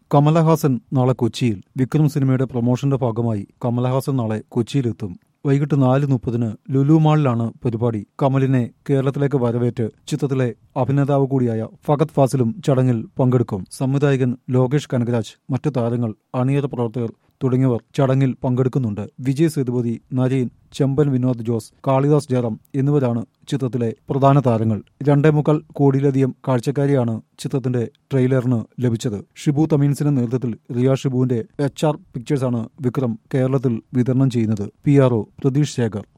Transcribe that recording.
കമലഹാസൻ നാളെ കൊച്ചിയിൽ. വിക്രം സിനിമയുടെ പ്രൊമോഷന്റെ ഭാഗമായി കമലഹാസൻ നാളെ കൊച്ചിയിലെത്തും. വൈകിട്ട് 4:30 ലുലു മാളിലാണ് പരിപാടി. കമലിനെ കേരളത്തിലേക്ക് വരവേറ്റ് ചിത്രത്തിലെ അഭിനേതാവ് കൂടിയായ ഫഹദ് ഫാസിലും ചടങ്ങിൽ പങ്കെടുക്കും. സംവിധായകൻ ലോകേഷ് കനകരാജ്, മറ്റു താരങ്ങൾ, അണിയറ പ്രവർത്തകർ തുടങ്ങിയവർ ചടങ്ങിൽ പങ്കെടുക്കുന്നുണ്ട്. വിജയ് സേതുപതി, നരേൻ, ചെമ്പൻ വിനോദ് ജോസ്, കാളിദാസ് ജയറാം എന്നിവരാണ് ചിത്രത്തിലെ പ്രധാന താരങ്ങൾ. 2.25 കോടിയിലധികം കാഴ്ചക്കാരെയാണ് ചിത്രത്തിന്റെ ട്രെയിലറിന് ലഭിച്ചത്. ഷിബു തമീൻസിന്റെ നേതൃത്വത്തിൽ റിയ ഷിബുവിന്റെ HR പിക്ചേഴ്സാണ് വിക്രം കേരളത്തിൽ വിതരണം ചെയ്യുന്നത്. PRO പ്രതീഷ് ശേഖർ.